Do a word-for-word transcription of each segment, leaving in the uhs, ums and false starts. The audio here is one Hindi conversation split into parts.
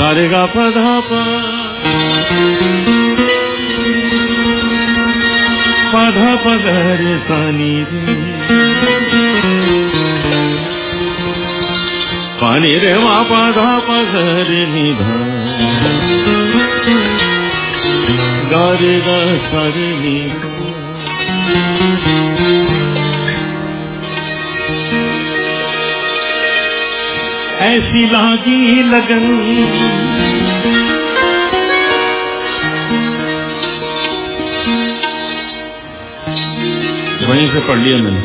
रे गा प धा प प धा प ग रे सा नी रे पा नी रे मा प धा प ग रे नी धा गा रे गा सा रे नी ऐसी लागी लगन वहीं से पढ़ लिया मैंने।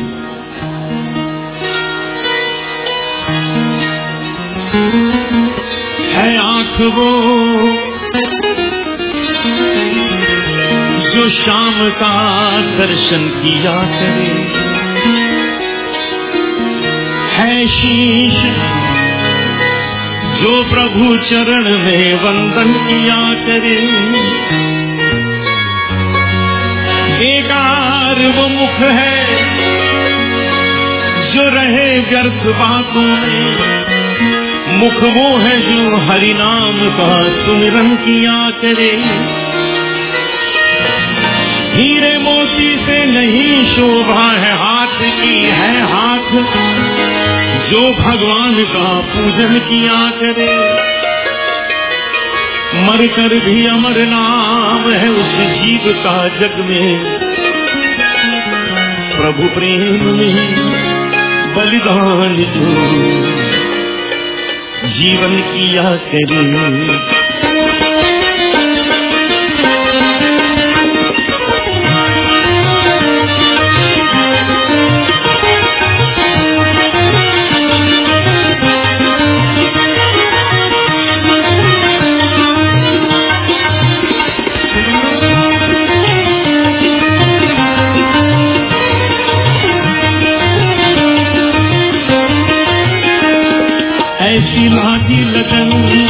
है आंख वो जो शाम का दर्शन किया करे, है शीश जो प्रभु चरण में वंदन किया करे, बेकार वो मुख है जो रहे व्यर्थ बातों में, मुख वो है जो हरि नाम का सुमिरन किया करे। हीरे मोती से नहीं शोभा है हाथ की, है हाथ जो भगवान का पूजन किया करे। मरकर भी अमर नाम है उस जीव का जग में, प्रभु प्रेम में बलिदान जो जीवन किया करे। ऐसी लागी लगन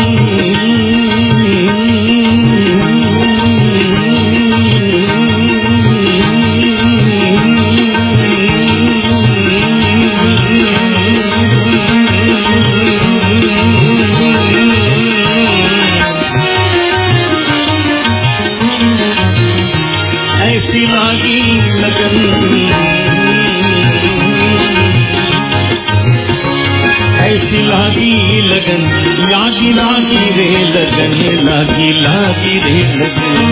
ऐसी लागी लगन ऐसी लागी लगन लागी लागी रे लगन लागी लागी रे लगन।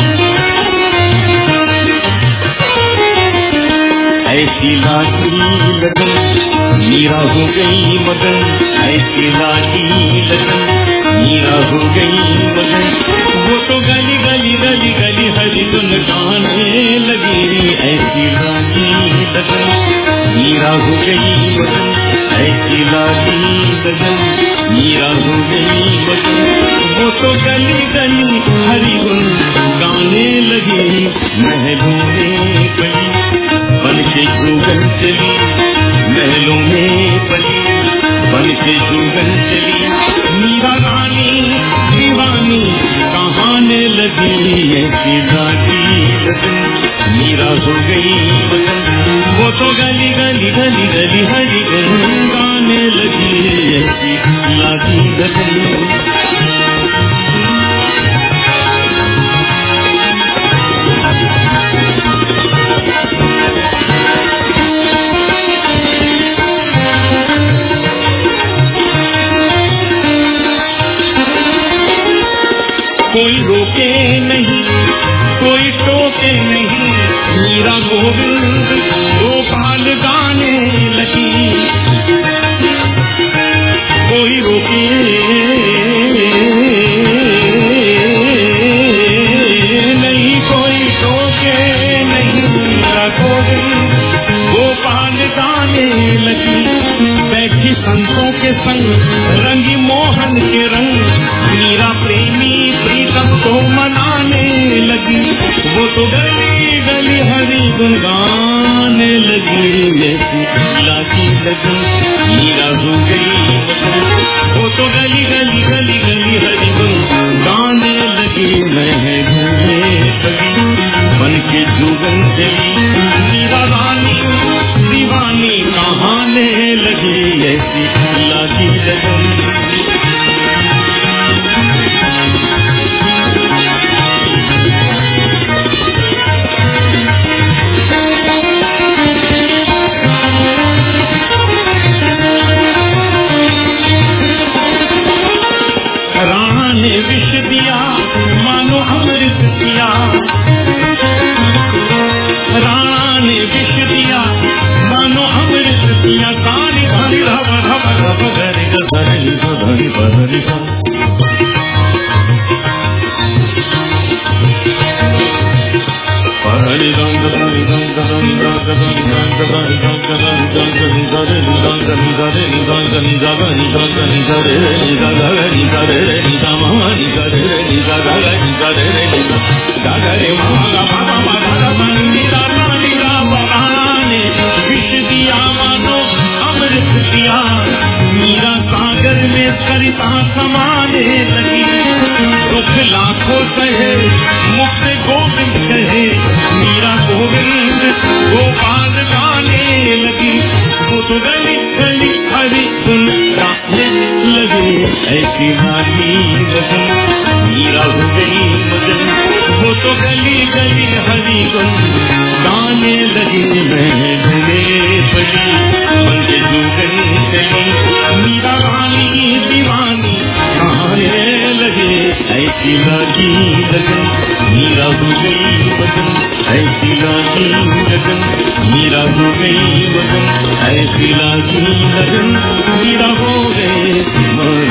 ऐसी लागी लगन मीरा हो गई मगन, ऐसी लागी लगन मीरा हो गई मगन। वो तो गली गली गली गली हरि गुन गाने लगी, ऐसी लागी लगन मीरा हो गई मगन, ऐसी लागी लगन मीरा हो गई मगन। वो तो गली गली हरि गुन गाने लगी, महलों में पली बन के जुगन चली, महलों में पली बन के जुगन चली। मीरा रानी दीवानी कहाने लगी, ऐसी लागी लगन मीरा हो गई मगन। वो तो गली गली गली गली हरि गुन गाने लगी, ऐसी लागी लगन। कोई रोके नहीं कोई टोके नहीं, मीरा गोविंद गोपाल गाने लगी। कोई रोके नहीं कोई टोके नहीं, मीरा गोविंद गोपाल गाने लगी। बैठी संतों के संग रंगी मोहन के रंग, मीरा प्रेमी प्रीतम को मनाने लगी। वो तो गली गली हरि गुन गाने लगी, ऐसी लागी लगन मीरा हो गई मगन। वो तो गली गली गली गली हरि गुन गाने लगी, महलों में पली बन के जुगन चली। मीरा रानी दीवानी कहाने लगी, ऐसी लागी लगन। लागी लगन मीरा हो गई मगन, ऐसी लागी लगन मीरा हो गई मगन।